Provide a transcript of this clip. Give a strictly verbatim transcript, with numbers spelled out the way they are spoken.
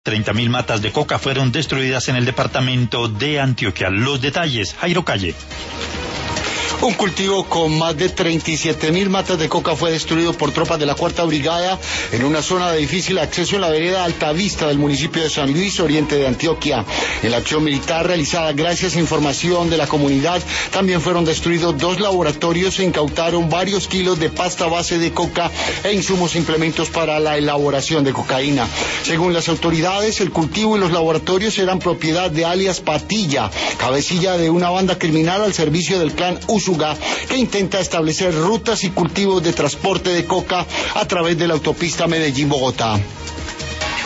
treinta mil matas de coca fueron destruidas en el departamento de Antioquia. Los detalles, Jairo Calle. Un cultivo con más de treinta y siete mil matas de coca fue destruido por tropas de la Cuarta Brigada en una zona de difícil acceso en la vereda Altavista del municipio de San Luis, oriente de Antioquia. En la acción militar realizada gracias a información de la comunidad, también fueron destruidos dos laboratorios e incautaron varios kilos de pasta base de coca e insumos e implementos para la elaboración de cocaína. Según las autoridades, el cultivo y los laboratorios eran propiedad de alias Patilla, cabecilla de una banda criminal al servicio del clan Usuga, que intenta establecer rutas y cultivos de transporte de coca a través de la autopista Medellín-Bogotá.